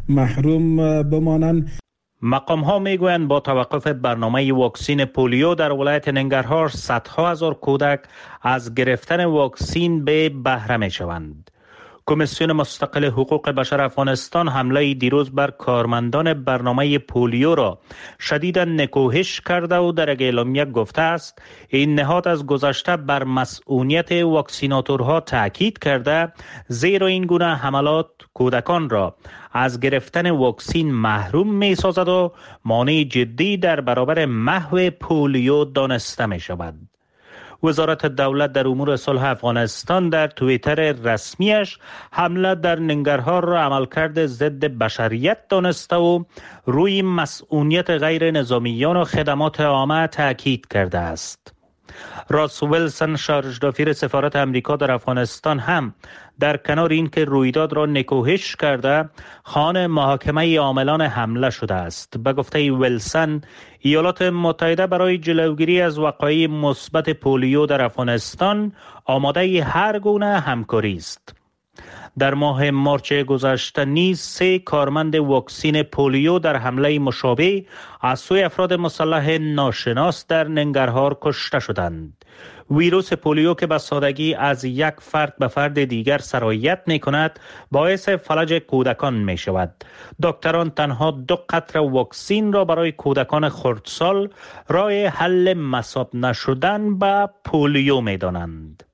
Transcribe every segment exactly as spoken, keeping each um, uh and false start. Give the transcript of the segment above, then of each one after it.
محروم بمانند. مقام ها می گویند با توقف برنامه واکسین پولیو در ولایت ننگرهار صدها هزار کودک از گرفتن واکسین به بهره می شوند. کمیسیون مستقل حقوق بشر افغانستان حمله دیروز بر کارمندان برنامه پولیو را شدیداً نکوهش کرده و در اعلامیه گفته است این نهاد از گذشته بر مسئولیت واکسیناتورها تاکید کرده، زیرا این گونه حملات کودکان را از گرفتن واکسین محروم می سازد و مانع جدی در برابر محو پولیو دانسته می شود. وزارت دولت در امور صلح افغانستان در توییتر رسمیش حمله در ننگرهار را عملکرد ضد بشریت دانسته و روی مسئولیت غیر نظامیان و خدمات عامه تاکید کرده است. راس ویلسون شارژدافیر سفارت امریکا در افغانستان هم در کنار اینکه رویداد را نکوهش کرده، خوان محاکمه عاملان حمله شده است. به گفته ویلسون، ایالات متحده برای جلوگیری از وقایع مثبت پولیو در افغانستان آماده هر گونه همکاری است. در ماه مارچ گذشته نیز سه کارمند واکسین پولیو در حمله مشابه از سوی افراد مسلح ناشناس در ننگرهار کشته شدند. ویروس پولیو که به سادگی از یک فرد به فرد دیگر سرایت می کند، باعث فلج کودکان می شود. دکتران تنها دو قطره واکسین را برای کودکان خردسال راه حل مصاب نشدن به پولیو می دانند.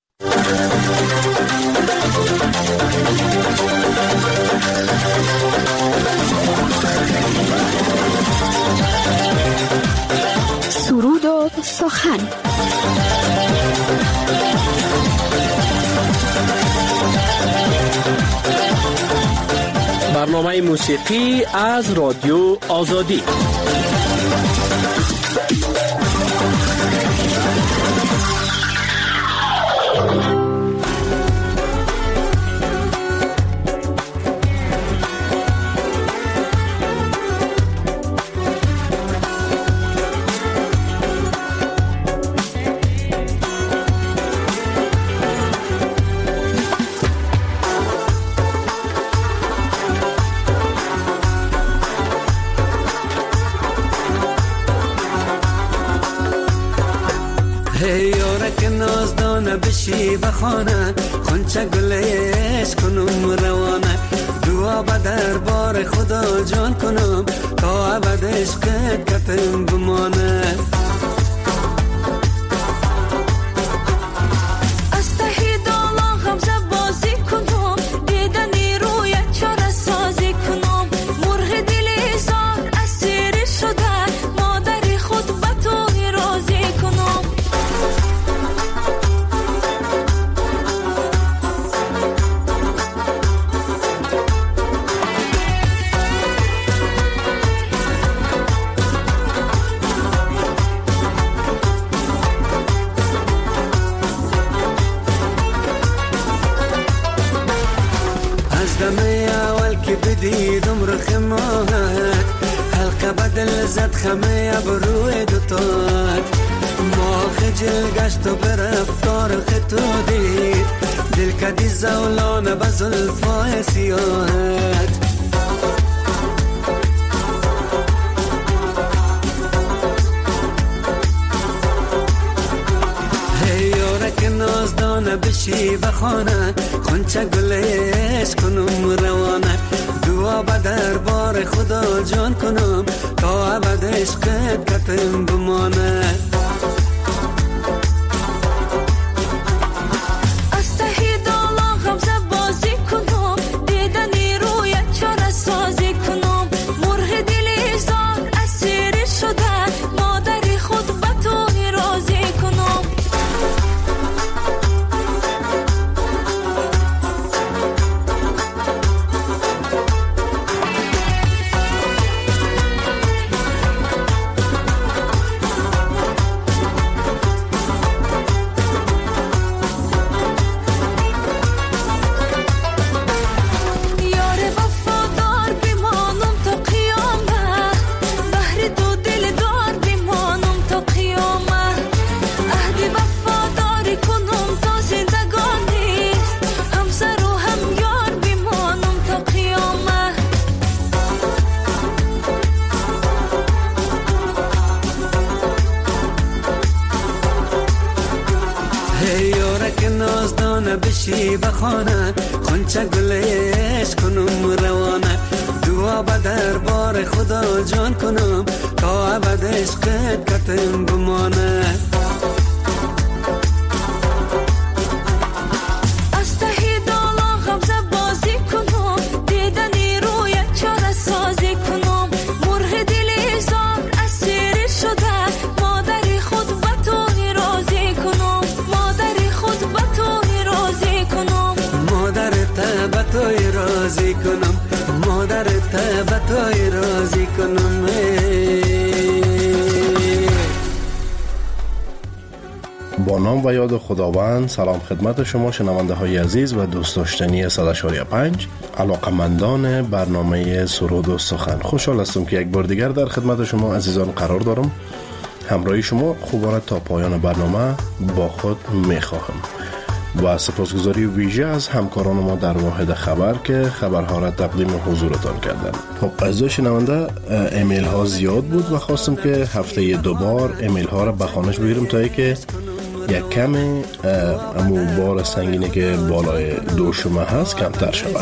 سرود و سخن. برنامه موسیقی از رادیو آزادی. بشی بخانه خونچه گلش کنم روانه، دعا به دربار خدا جان کنم تا ابد عشقت کتم بمانه. از ته دالا غمزه بازی کنم، دیدنی رویت چاره سازی کنم، مرغ دل زار اسیر شده مادری خود به تو راضی کنم. دیدم رخ ماهت حلقه بدل زد خمه بروی دوتات، ما خجل گشت و برفتار خطو دید دل کدی زولانه بزلفای سیاهت. نازدانه بشی بخانه خونچه گلش کنم روانه، دعا به دربار خدا جان کنم تا ابد عشقت کتم بمانه. از ته دالا غمزه بازی کنم، دیدنی رویت چاره سازی کنم، مرغ دل زار اسیر شده مادری خود به تو راضی کنم. بچی بخانه خونچه گلش کنم روانه دعا به دربار خدا جان کنم تا ابد عشقت کتم بمانه از ته دالا غمزه بازی کنم دیدنی روی چاره سازی کنم مرغ دل زار اسیر شده مادر خود به تو راضی کنم مادر خود به تو راضی کنم مادر ته به تو راضی کنم مادر ته به تو راضی کنم با نام و یاد خداوند. سلام خدمت شما شنونده های عزیز و دوست داشتنی صد و پنج علاقمندان برنامه سرود و سخن. خوشحال هستم که یک بار دیگر در خدمت شما عزیزان قرار دارم. همراهی شما خوبانه تا پایان برنامه با خود میخواهم و سپاسگزاری ویژه از همکاران ما در واحد خبر که خبرها را تقدیم حضورتان کردن. خب عزیزان شنونده، ایمیل ها زیاد بود و خواستم که هفته دوبار ایمیل ها را به خوانش بگیرم تا که یک کم امو بار سنگینی که بالای دوشمه هست کمتر شده.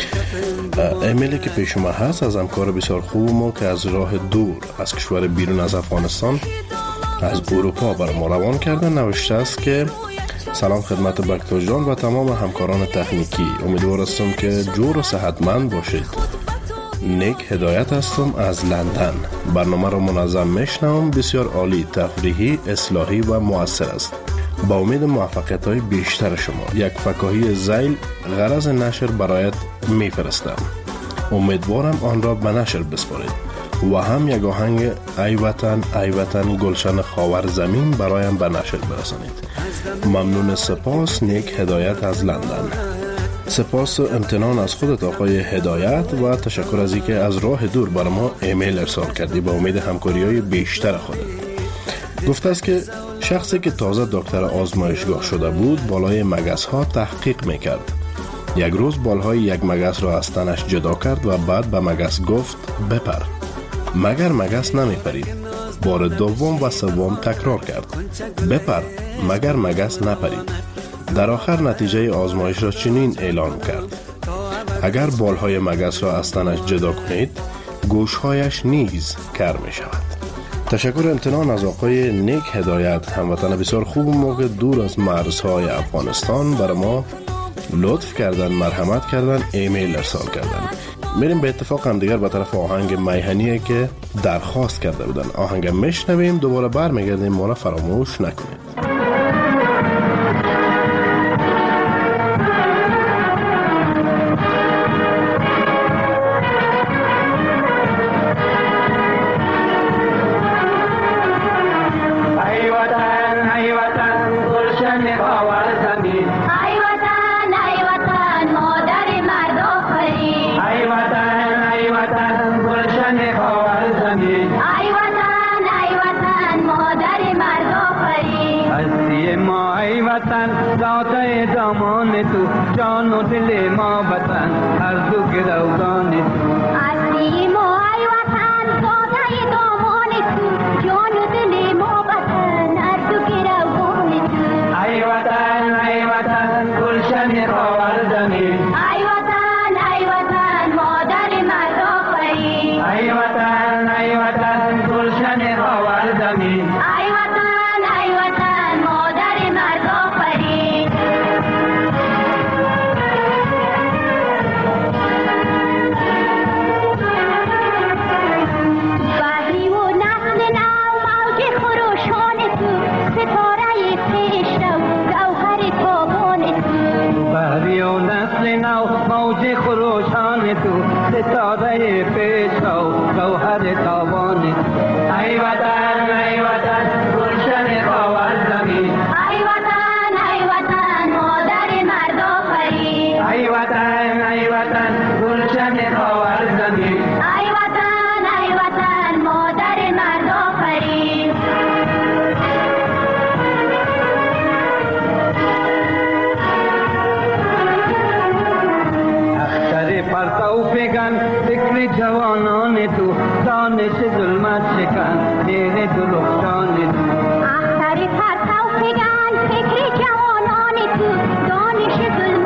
ایمیلی که پیش ما هست از همکار بسیار خوب ما که از راه دور از کشور بیرون از افغانستان از اروپا بر ما روان کردن. نوشته است که سلام خدمت بکتو جان و تمام همکاران تکنیکی، امیدوار هستم که جور و صحتمند باشید. نیک هدایت هستم از لندن. برنامه را منظم میشنوم، بسیار عالی، تفریحی، اصلاحی و مؤثر است. با امید موفقیت های بیشتر شما. یک فکاهی زیل غرض نشر برایت میفرستم، امیدوارم آن را به نشر بسپارید و هم یک آهنگ ای وطن ای وطن گلشن خاور زمین برایم به نشر برسانید. ممنون. سپاس. نیک هدایت از لندن. سپاس و امتنان از خودت آقای هدایت و تشکر از اینکه از راه دور برای ما ایمیل ارسال کردی با امید همکاری های بیشتر خودت. گفته است که شخصی که تازه دکتر آزمایشگاه شده بود بالای مگس ها تحقیق میکرد. یک روز بالهای یک مگس را از تنش جدا کرد و بعد به مگس گفت بپر، مگر مگس نمیپرید. بار دوم و سوم تکرار کرد، بپر، مگر مگس نپرید. در آخر نتیجه آزمایش را چنین اعلام کرد: اگر بالهای مگس را از تنش جدا کنید گوشهایش نیز کر می شود. تشکر امتنان از آقای نیک هدایت، هموطن بسیار خوب موقع دور از مرزهای افغانستان برای ما لطف کردن، مرحمت کردن، ایمیل ارسال کردن. میریم به اتفاق هم دیگر به طرف آهنگ میهنیه که درخواست کرده بودن. آهنگ میشنویم، دوباره برمیگردیم، ما را فراموش نکنید. جان و دل ما وطن هر دو گروگان تو اصلی ما ای وطن داده دامان تو جان و دل ما وطن هر دو گروگان تو ای وطن ای وطن گلشن خاور زمین ای وطن ای وطن مادر مرد آفرین ای وطن ای وطن گلشن خاور زمین ای وطن ای وطن مادر مرد آفرین موج خروشان تو ستاره پیش رو گوهر تابان ای وطن ای وطن گلشن خاور زمین ای وطن ای وطن مادر مرد آفرین ای وطن ای وطن گلشن خاور زمین ای وطن ای وطن مادر مرد آفرین فکر جوانان تو دانش ظلمت شکن دین درخشان تو اختر پرتو فگن فکر جوانان تو دانش ظلمت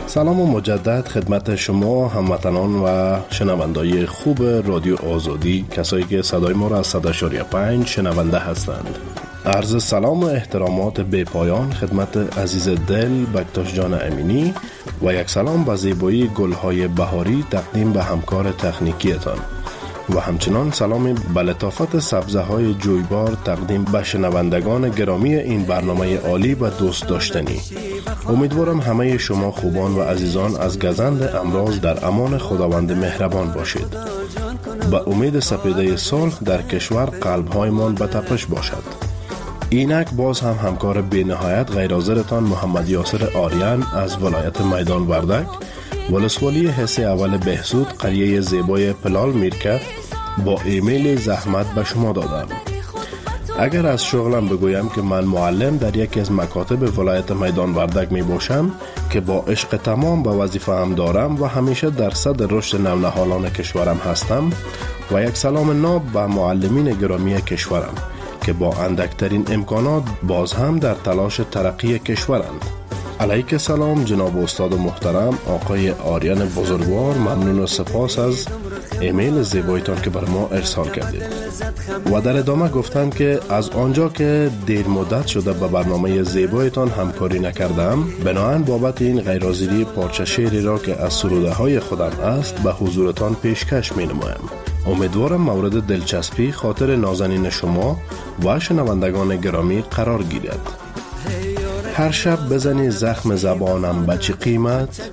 سلام و مجدد خدمت شما هموطنان و شنوندای خوب رادیو آزادی، کسایی که صدای ما را از صد و پنج شنونده هستند. عرض سلام و احترامات بی پایان خدمت عزیز دل بکتاش جان امینی و یک سلام به زیبایی گلهای بهاری تقدیم به همکار تکنیکیتان و همچنان سلام به لطافت سبزه های جویبار تقدیم به شنوندگان گرامی این برنامه عالی و دوست داشتنی. امیدوارم همه شما خوبان و عزیزان از گزند امراض در امان خداوند مهربان باشید. به امید سپیده صلح در کشور قلب‌هایمان به تپش باشد. اینک باز هم همکار بی نهایت غیرحاضرتان محمد یاسر آریان از ولایت میدان وردک، ولسوالی حصه اول بهسود، قریه زیبای پلال میرکه، با ایمیل زحمت به شما دادم. اگر از شغلم بگویم که من معلم در یکی از مکاتب ولایت میدان وردک می باشم که با عشق تمام به وظیفه هم دارم و همیشه در صدر رشد نونهالان کشورم هستم و یک سلام ناب به معلمین گرامی کشورم که با اندکترین امکانات باز هم در تلاش ترقی کشورند. علیک سلام جناب استاد محترم آقای آریان بزرگوار، ممنون و سپاس از ایمیل زیبایتان که بر ما ارسال کردید. و در ادامه گفتم که از آنجا که دیر مدت شده به برنامه زیبایتان همکاری نکردم، بناهن بابت این غیرحاضری پارچه شعری را که از سروده های خودم است به حضورتان پیشکش می نمایم. امیدوارم مورد دلچسپی خاطر نازنین شما و شنوندگان گرامی قرار گیرد. هر شب بزنی زخم زبانم به چه قیمت،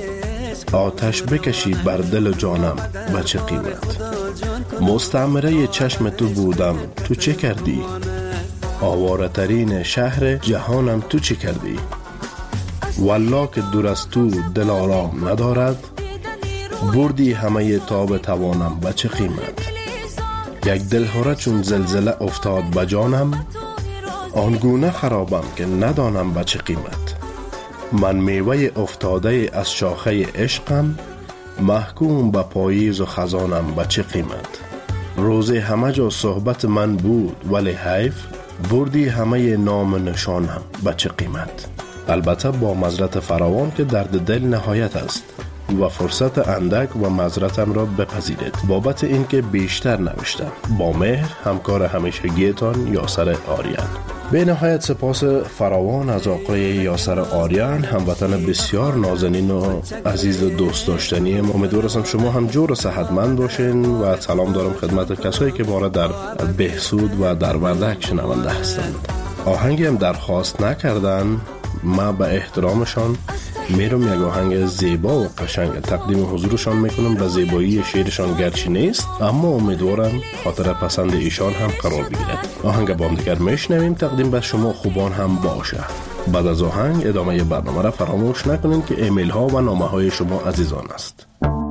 آتش بکشی بر دل جانم به چه قیمت. مستعمره چشم تو بودم تو چه کردی، آواره ترین شهر جهانم تو چه کردی. والله که دور از تو دل آرام ندارد، بردی همه تاب توانم به چه قیمت. یک دلهوره چون زلزله افتاد به جانم، آنگونه خرابم که ندانم به چه قیمت. من میوه افتاده از شاخه عشقم، محکوم به پاییز و خزانم به چه قیمت. روزی همه جا صحبت من بود ولی حیف، بردی همه نام نشانم به چه قیمت. البته با معذرت فراوان که درد دل نهایت است و فرصت اندک و معذرتم را بپذیرید بابت اینکه بیشتر نوشتم. با مهر همکار همیشگیتان یاسر آریان. به نهایت سپاس فراوان از آقای یاسر آریان، هموطن بسیار نازنین و عزیز و دوست داشتنی. امیدوارم شما هم جور و صحتمند باشین و سلام دارم خدمت کسایی که ما را در بهسود و در وردک شنونده هستند. آهنگی هم درخواست نکردن، ما به احترامشان میرم یک آهنگ زیبا و قشنگ تقدیم حضورشان میکنم. به زیبایی شعرشان گرچه نیست، اما امیدوارم خاطر پسند ایشان هم قرار بگیرد. آهنگ با هم دیگر میشنویم، تقدیم به شما خوبان هم باشه. بعد از آهنگ ادامه برنامه را فراموش نکنید که ایمیل ها و نامه های شما عزیزان است.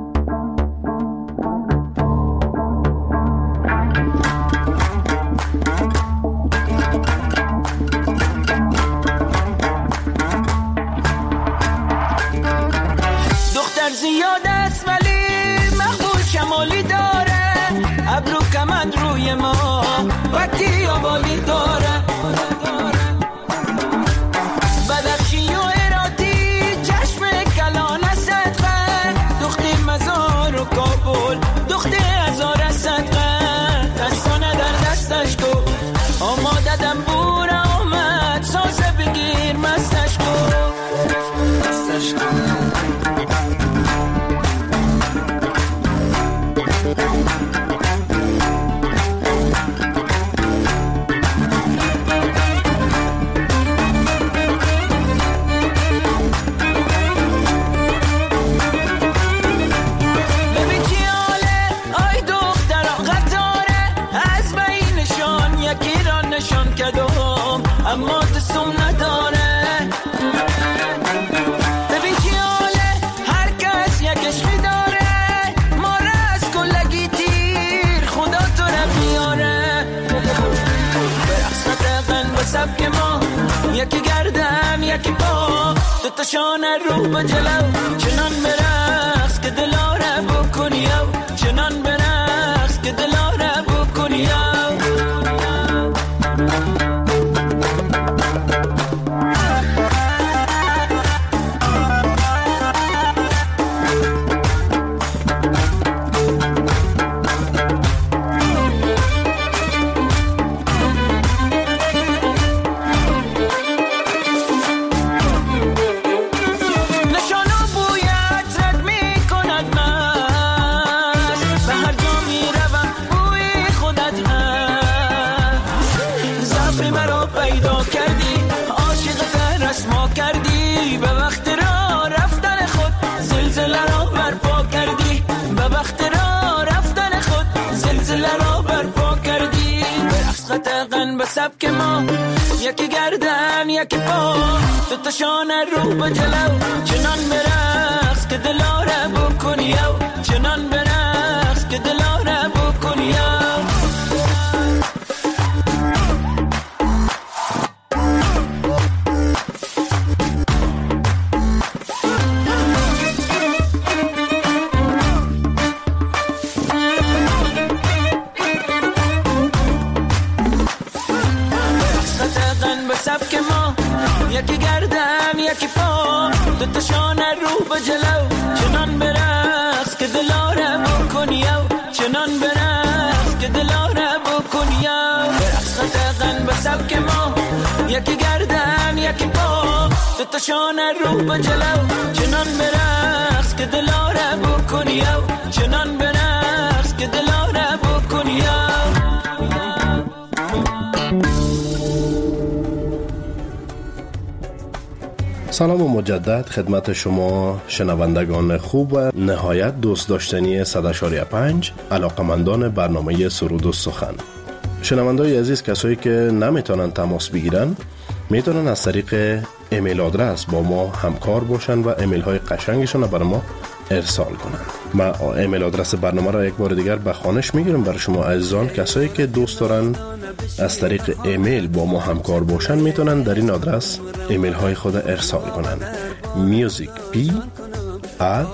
زیاد است ولی مقبول شمالی داره، ابرو کمند روی ما وقتی آبالی داره. بدخشی و ایراتی چشم کلانه صدقه، دختی مزار و کابل دختی هزار صدقه. دستانه در دستش کو آماده دنبور آمد، سازه بگیر مستش کو مستش کو. اما دستم نداره، ببین چی حاله، هر کس یک عشقی داره. ما را از کلگی تیر خدا تو را بیاره. به رقصت غن به سبک ما، یکی گردن یکی پا، دوتا شانه رو به جلو، چنان برقص که دلاره بکنی او، چنان برقص که دلاره بکنی او. سبک ما، یکی گردن یکی پا، تو تا شانه رو به جلو، چنان برقص که دلاره بکنی او، چنان برقص که دلاره بکنی او. سبک ما، یکی گردن یکی پا، دو تا شانه رو به جلو، چنان برقص که دلاره بکنی او، چنان برقص که دلاره بکنی او. برقص قطعاً به سبک ما، یکی گردن یکی پا، دو تا شانه رو به جلو، چنان برقص که دلاره بکنی او، چنان برقص که دلاره بکنی او. سلام و مجدد خدمت شما شنوندگان خوب و نهایت دوست داشتنی صد و پنج علاقمندان برنامه سرود و سخن. شنوندای عزیز، کسایی که نمیتونن تماس بگیرن میتونن از طریق ایمیل آدرس با ما همکار باشن و ایمیل های قشنگشون رو برای ما ارسال کنن. ما ایمیل آدرس برنامه را یک بار دیگر به خوانش میگیرم برای شما عزیزان. کسایی که دوست دارن از طریق ایمیل با ما همکار باشن میتونن در این آدرس ایمیل های خود ارسال کنن: musicp at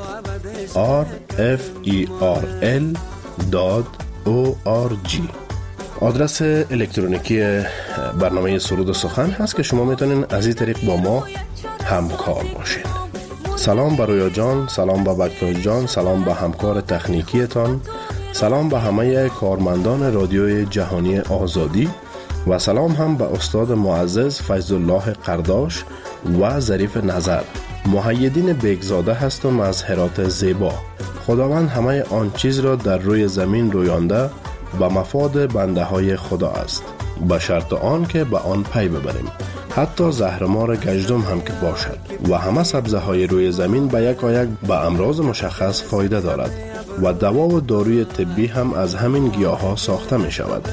rferl dot org. آدرس الکترونیکی برنامه سرود و سخن هست که شما میتونین از این طریق با ما همکار باشین. سلام به رویا جان، سلام به بکتای جان، سلام به همکار تکنیکیتان، سلام به همه کارمندان رادیوی جهانی آزادی و سلام هم به استاد معزز فیض الله قرداش و ظریف نظر. محیدین بیگزاده هستم از هرات زیبا. خداوند همه آن چیز را در روی زمین رویانده به مفاد بنده های خدا است، به شرط آن که به آن پی ببریم. حتی زهرمار گژدم هم که باشد و همه سبزه های روی زمین به یک آیک به امراض مشخص فایده دارد و دوا و داروی طبی هم از همین گیاه ها ساخته می شود.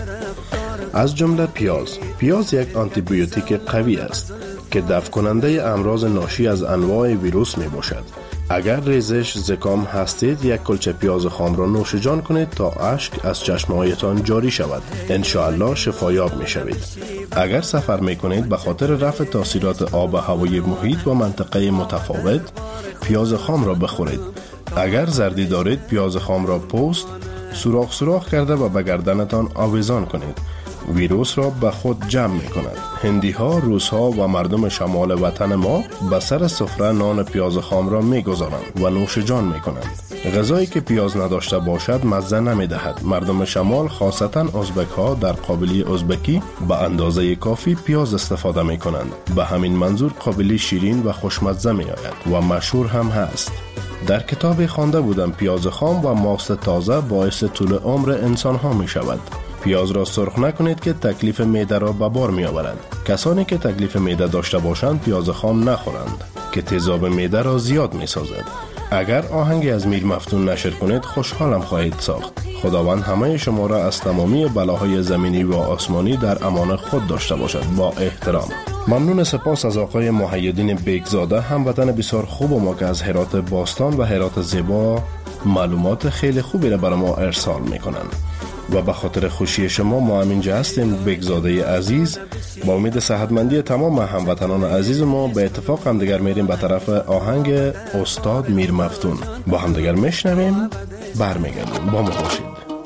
از جمله پیاز. پیاز یک آنتی بیوتیک قوی است که دفع کننده امراض ناشی از انواع ویروس می باشد. اگر ریزش زکام هستید، یک کلچه پیاز خام را نوشجان کنید تا اشک از چشمهایتان جاری شود. انشاءالله شفایاب می شوید. اگر سفر می کنید به خاطر رفع تاثیرات آب و هوای محیط و منطقه متفاوت، پیاز خام را بخورید. اگر زردی دارید، پیاز خام را پوست سوراخ سوراخ کرده و به گردنتان آویزان کنید. ویروس را به خود جمع می کند. هندی ها، روس ها و مردم شمال وطن ما به سر سفره نان پیاز خام را می گذارند و نوش جان می کنند. غذایی که پیاز نداشته باشد مزه نمی دهد. مردم شمال خاصتا ازبک ها در قابلی ازبکی به اندازه کافی پیاز استفاده می کنند. به همین منظور قابلی شیرین و خوشمزه می آید و مشهور هم هست. در کتابی خوانده بودم پیاز خام و ماست تازه باعث طول عمر انسان ها می شود. پیاز را سرخ نکنید که تکلیف معده را به بار می آورد. کسانی که تکلیف معده داشته باشند پیاز خام نخورند که تیزاب معده را زیاد می سازد. اگر آهنگی از میر مفتون نشر کنید خوشحالم خواهید ساخت. خداوند همه شما را از تمامی بلاهای زمینی و آسمانی در امان خود داشته باشد. با احترام. ممنون سپاس از آقای محیدین بیگزاده، هموطن بسیار خوب ما که از هرات باستان و هرات زیبا معلومات خیلی خوبی را برای ما ارسال می کنند. و به خاطر خوشی شما ما همینجا هستیم. بیگزاده عزیز، با امید صحتمندی تمام هموطنان عزیز ما به اتفاق هم دیگر میریم به طرف آهنگ استاد میر مفتون. با هم دیگر میشنویم، برمیگردیم. با ما باشید.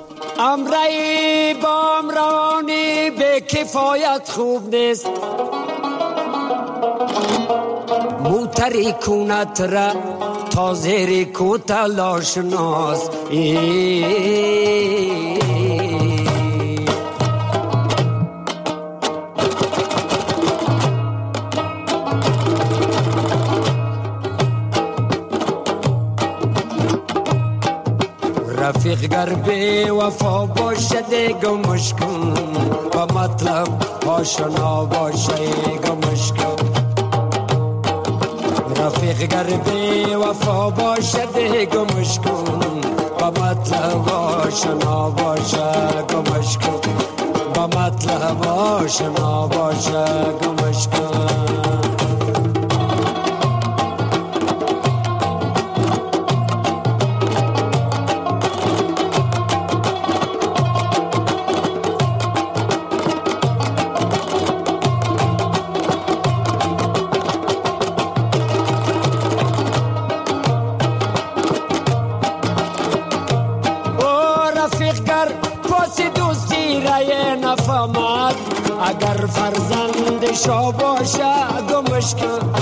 امرای با امرانی به کفایت خوب نیست، موتری کونت را تازری کو تلاش ناز. رفیق گر به وفا باشد گمش کن، و مطلب آشنا باشد گمش کن. رفیق گر به وفا باشد گمش کن، و مطلب آشنا باشد گمش کن. با با مطلب آشنا باشه گمش کن. اگر فرزند شو باشه گمش کن.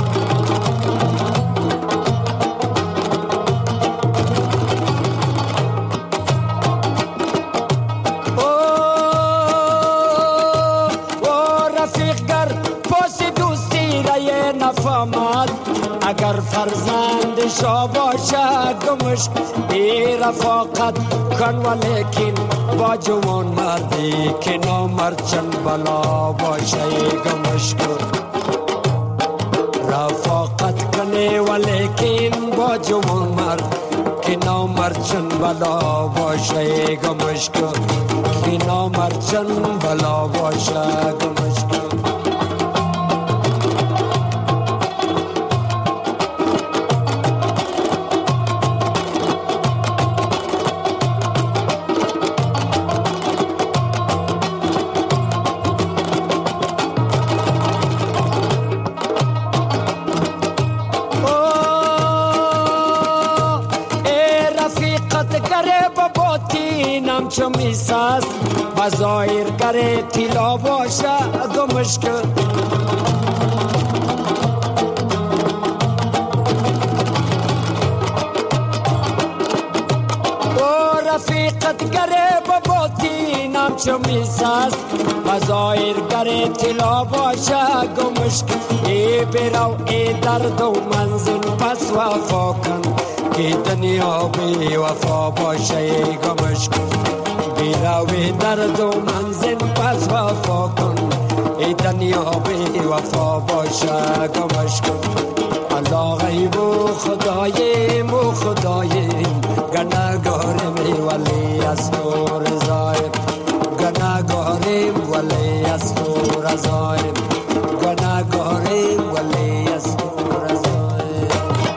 اگر فرزند شو باشه گمش ای رفاقت کن ولیکن با جوان مردی که نامرد چند بلا باشه گمش کن. رفاقت کنی ولیکن با جوان مرد که نامرد چند بلا باشه گمش کن. که نامرد چند بلا باشه گمش کن. چو میساز بظاهر گره تیلا باشه گمش کن. او رفیقت گره بباطینم چو میساز بظاهر گره تیلا باشه گمش کن. ای برو ای درد و منزل پس وفا کن که دنیا بی وفا باشه گمش کن. بیراوی درد و منزل پس وفا کن ای دنیا بی وفا باشه گمش کن. الله غیب و خدایم و خدایم گناهگاریم ولی از تو رضایم. گناهگاریم ولی از تو رضایم. گناهگاریم ولی از تو رضایم.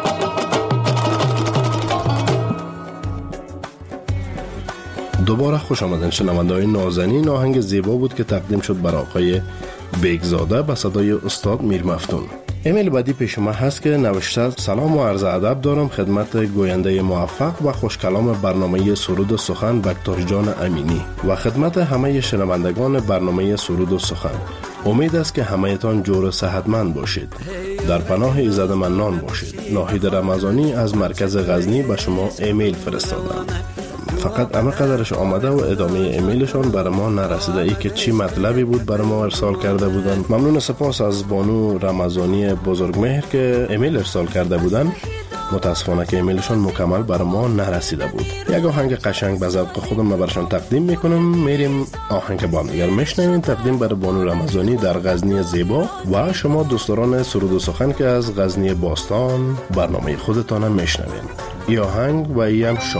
دوباره خوش آمدن شنونده‌های نازنین. آهنگ زیبا بود که تقدیم شد بر آقای بیگزاده به صدای استاد میر مفتون. ایمیل بعدی پیش ما هست که نوشته سلام و عرض ادب دارم خدمت گوینده موفق و خوشکلام برنامه سرود و سخن بکتاش جان امینی و خدمت همه شنوندگان برنامه سرود و سخن. امید است که همه‌تان جور و صحتمند باشید. در پناه ایزد منان باشید. ناهید رمضانی از مرکز غزنی به شما ایمیل فرستادم. فقط اما قدرش آمده و ادامه ایمیلشان برای ما نرسیده. ای که چی مطلبی بود برای ما ارسال کرده بودن. ممنون سپاس از بانو رمضانی بزرگمهر که ایمیل ارسال کرده بودن. متاسفانه که ایمیلشان مکمل برای ما نرسیده بود. یک آهنگ قشنگ به ذوق خودم براشون تقدیم میکنم. میریم آهنگ با هم دیگر میشنویم. تقدیم برای بانو رمضانی در غزنی زیبا و شما دوستداران سرود و سخن که از غزنی باستان برنامه خودتان میشنوین. این آهنگ و این شما.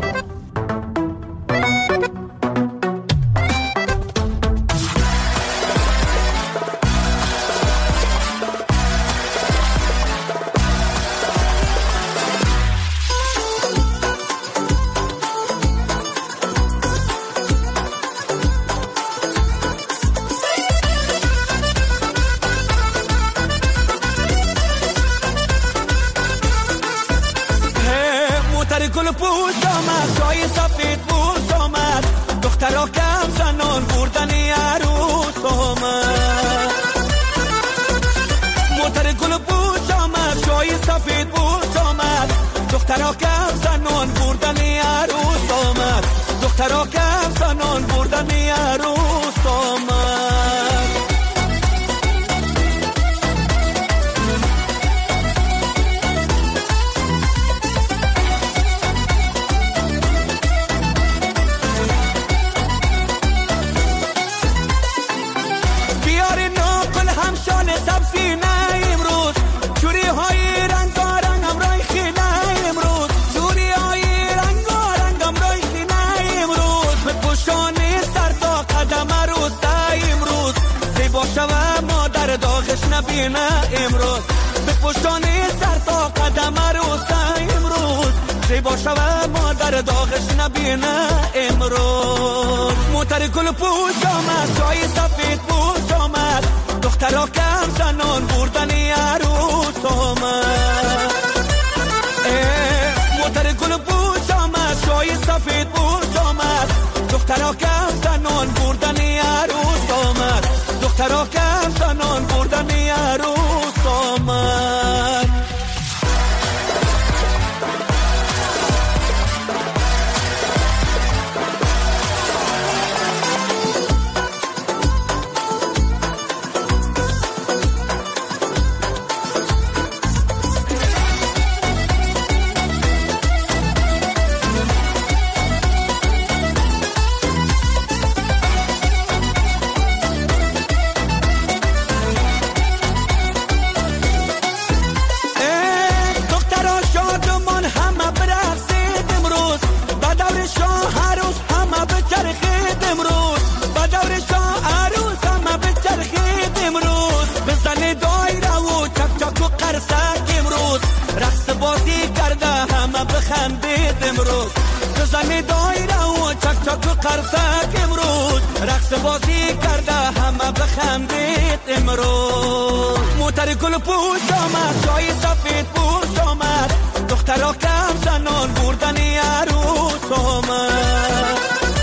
گل پوست آمد جای سفید پوست آمد دخترها کم زنان بردنی عروس آمد. موتر گل پوست آمد جای سفید پوست آمد دخترها کم زنان بردنی عروس آمد. دخترها کم زنان بردنی عروس آمد. نبینه امروز به پشتانه سر تا قدم عروسه امروز زیبا شوه مادر داغش نبینه امروز موتر گل پوش آمد جای سفید پوش آمد دخترها کم زنان بردنی عروس آمد موتر گل پوش آمد جای سفید پوش آمد دخترها کم زنان بردنی عروس آمد دخترها کم زنان بردنی عروس آمد زنی دایره و چک چک و قرصک امروز رقص بازی کرده همه بخندید امروز موتر گل پوش آمد جای سفید پوش آمد دخترها کم زنان بردنی عروس آمد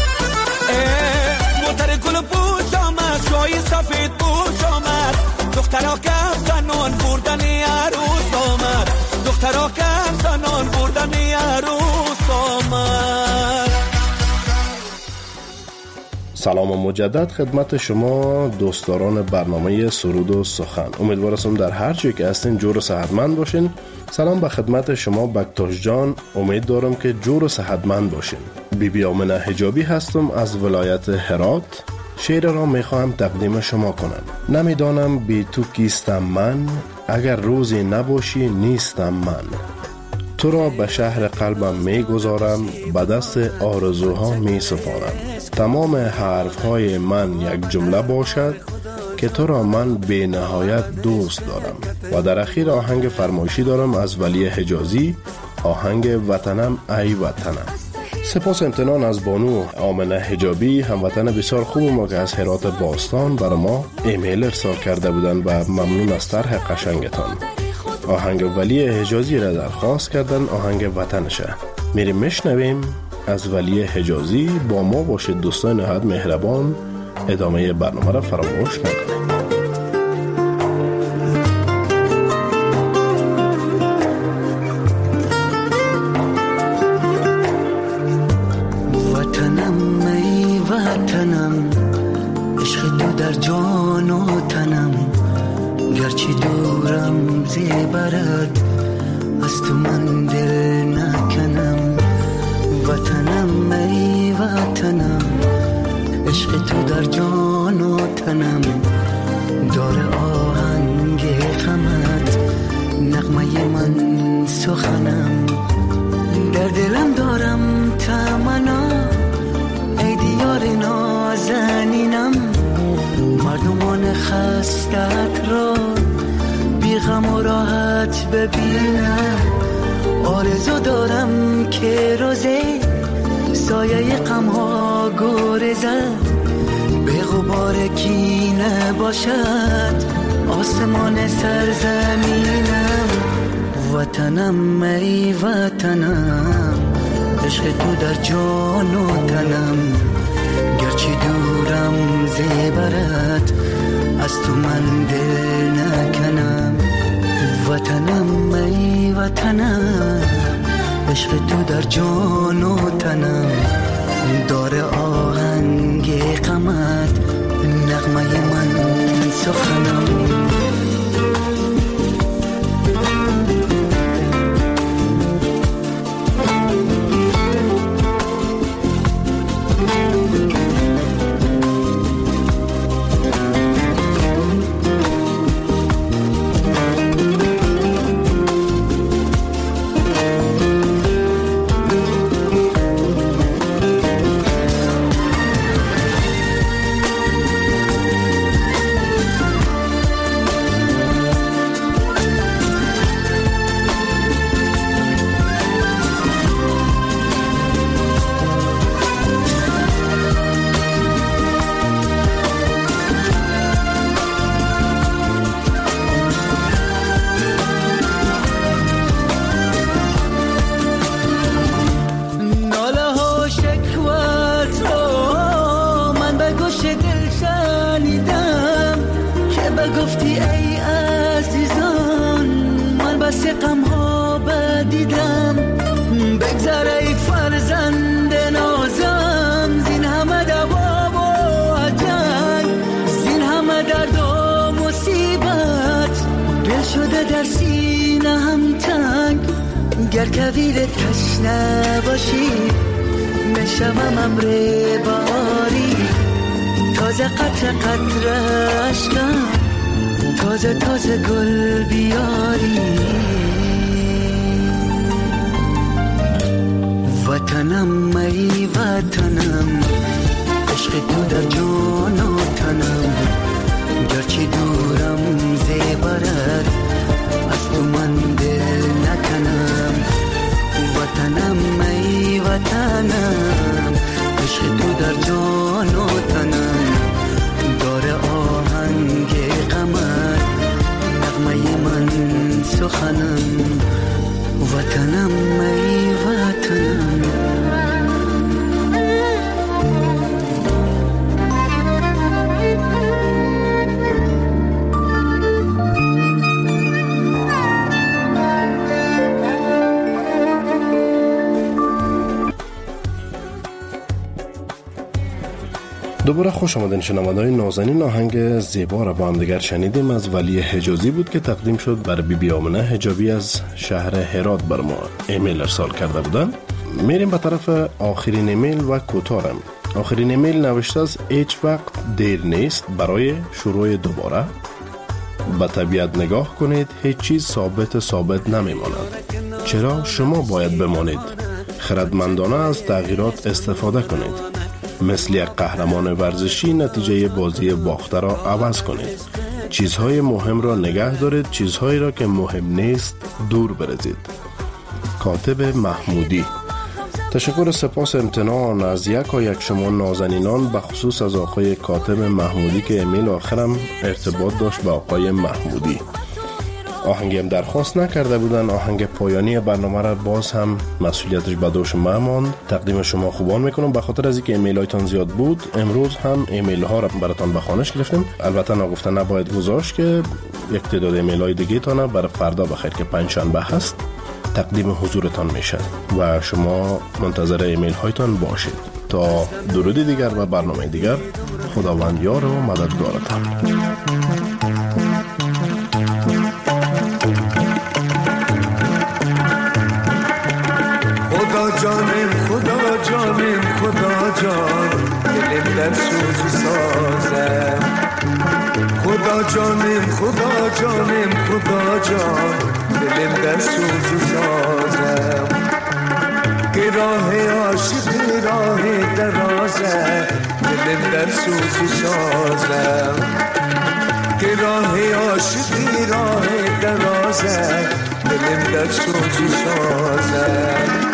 موتر گل پوش آمد جای سفید پوش آمد دخترها کم زنان بردنی عروس آمد دخترها کم زنان بردنی عروس آمد. سلام و مجدد خدمت شما دوستداران برنامه سرود و سخن. امیدوارم در هر جایی که هستین جور و صحتمند باشین. سلام به خدمت شما بکتاش جان. امید دارم که جور و صحتمند باشین. بی بی آمنه حجابی هستم از ولایت هرات. شعر را میخواهم تقدیم شما کنم. نمیدانم بی تو کیستم من، اگر روزی نباشی نیستم من. تو را به شهر قلبم میگذارم، به دست آرزوها می سپارم. تمام حرف های من یک جمله باشد که تو را من به نهایت دوست دارم. و در اخیر آهنگ فرمایشی دارم از ولی حجازی، آهنگ وطنم ای وطنم. سپاس امتنان از بانو آمنه حجابی، هموطن بسیار خوب ما که از هرات باستان برای ما ایمیل ارسال کرده بودن و ممنون از طرح قشنگتان. آهنگ ولی حجازی را درخواست کردن، آهنگ وطنشه. میریم میشنویم از ولی حجازی. با ما باشید دوستان نهایت مهربان. ادامه برنامه را فراموش نکنید. وطنم ای وطنم، عشق تو در جان و تنم، گرچه دورم زیبرد از تو من دل نکنم. وطنم ای وطنم، عشق تو در جان و تنم، داره آهنگ غمت نغمه من سخنم. در دلم دارم تمنا ای دیار نازنینم، مردمان خستت را بی غم و راحت ببینم. آرزو دارم که روزه سایه غم ها گریزد، به غبار کینه باشد آسمان سرزمینم. وطنم ای وطنم، عشق تو در جان و تنم، گرچه دورم زیبرت از تو من دل نکنم. وطنم ای وطنم، عشق تو در جان و تنم، داره آهنگ غمت نغمه من سخنم. کویر تشنه باشی نشوم امر باری تازه قطر قطر عشقم تازه تازه گل بیاری وطنم ای وطنم عشق تو در جان و تنم گرچه دورم زیبرد از تو من دل نکنم وطنم ای وطنم عشق تو در جان و تنم داره آهنگ قمر نغمه من سخنم وطنم ای وطنم دوباره خوش آمدین شنونده‌های نازنین. آهنگ زیبا را با هم دیگر شنیدیم. از ولی حجازی بود که تقدیم شد بر بی بی آمنه حجابی از شهر هرات بر ما ایمیل ارسال کرده بودن. میریم به طرف آخرین ایمیل و کوتارم. آخرین ایمیل نوشته از هیچ وقت دیر نیست برای شروع دوباره. به طبیعت نگاه کنید، هیچ چیز ثابت ثابت نمیماند. چرا شما باید بمانید؟ خردمندانه از تغییرات استفاده کنید. مثل یک قهرمان ورزشی نتیجه بازی باخته را عوض کنید. چیزهای مهم را نگه دارید، چیزهایی را که مهم نیست دور برزید. کاتب محمودی. تشکر سپاس امتنان از یک و یک شما نازنینان، به خصوص از آقای کاتب محمودی که ایمیل آخرم ارتباط داشت به آقای محمودی. آهنگی هم درخواست نکرده بودن. آهنگ پایانی برنامه را باز هم مسئولیتش به دوش من ماند. تقدیم شما خوبان میکنم. به خاطر از اینکه ایمیل هایتان زیاد بود امروز هم ایمیل ها را براتان به خوانش گرفتیم. البته نگفته نباید گذاشت که یک تعداد ایمیل های دیگه تانه برای فردا بخیر که پنج شنبه هست تقدیم حضورتان میشه و شما منتظر ایمیل هایتان باشید. تا درودی دیگر و برنامه دیگر، خداوند یار و مددگارتان. جانم خدا جانم خدا جان دلم در سوز سازم خدا جانم خدا جانم خدا جان دلم در سوز سازم که راه عاشقی راه درازه دلم در سوز سازم که راه عاشقی راه درازه دلم در سوز سازم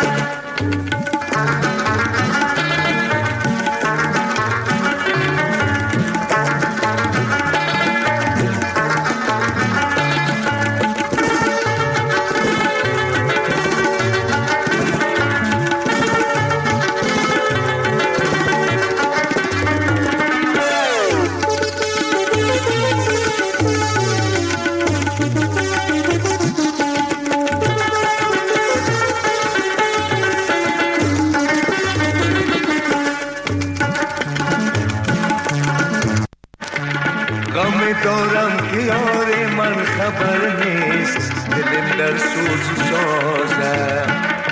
دارم که یار من خبر نیست دلم در سوز سازم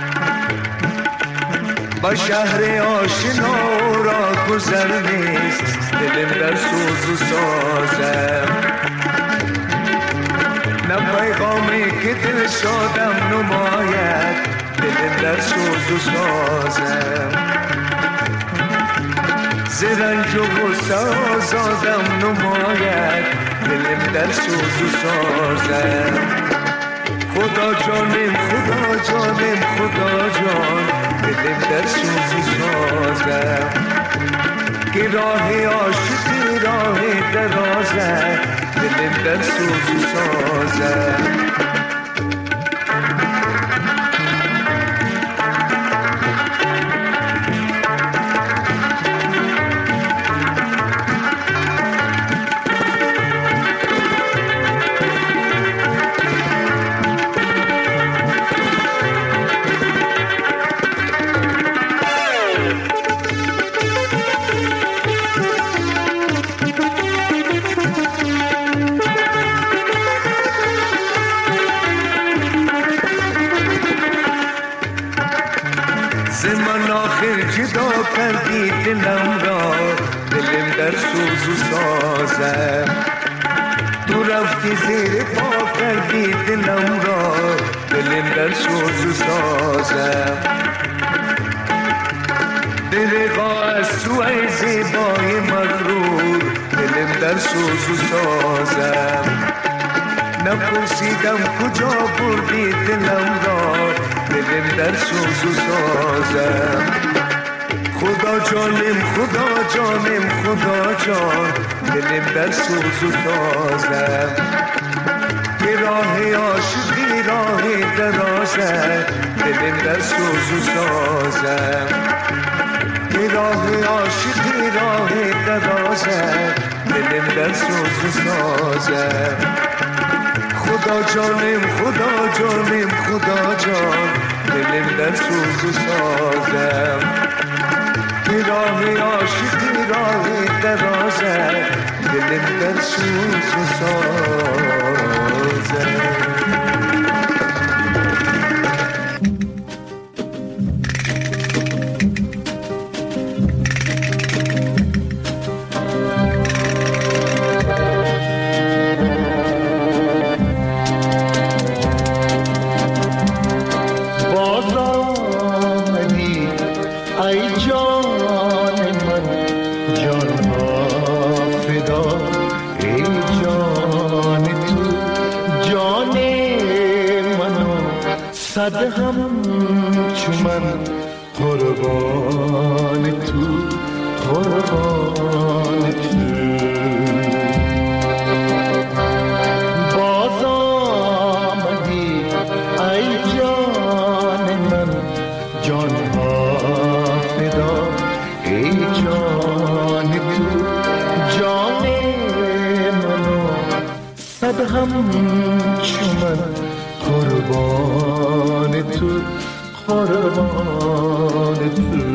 با شهر آشنا را گذر نیست دلم در سوز سازم نه پیغامی که دل شادم نماید دلم در سوز سازم زرنج و غصه آزادم نماید دلم در سوز سازم خدا جانم خدا جانم خدا جان دلم در سوز سازم که راه عاشقی راه درازه دلم در سوز سازم زمان آخر جدا کردی دلم را، دلم در سوز و سازم. تو رفتی زیر پا کردی دلم را، دلم در سوز و سازم. دلقا از توی زیبای مغرور، دلم در سوز و سازم. نپرسیدم کجا بردی دلم را، دلم در سوز و سازم. خدا جانم خدا جانم خدا جان، دلم در سوز و سازم. یه راه عاشقی راه درازه، دلم در سوز و سازم. یه راه عاشقی راه درازه، دلم در سوز و سازم. خدا جانم خدا جانم خدا جان، دلم در سوز و سازم. یه راه عاشقی راه درازه، دلم در سوز و سازم. صد هم چمن قربان تو قربان تو. باز آمدی ای جان من، جان ها فدا ای جان تو. جان منو صد هم چمن قربان تو قربان تو.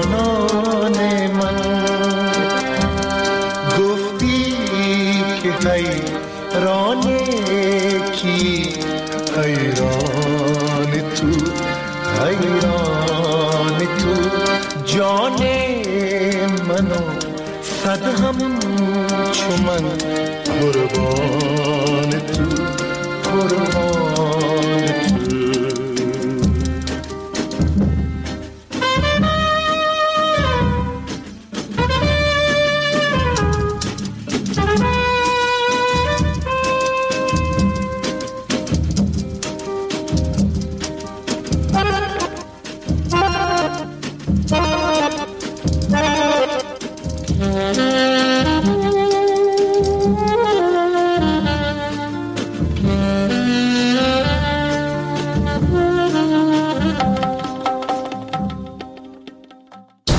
جانان من. گفتی که حیران کی، حیران تو، حیران تو. جان منو صد هم چو من قربان تو، قربان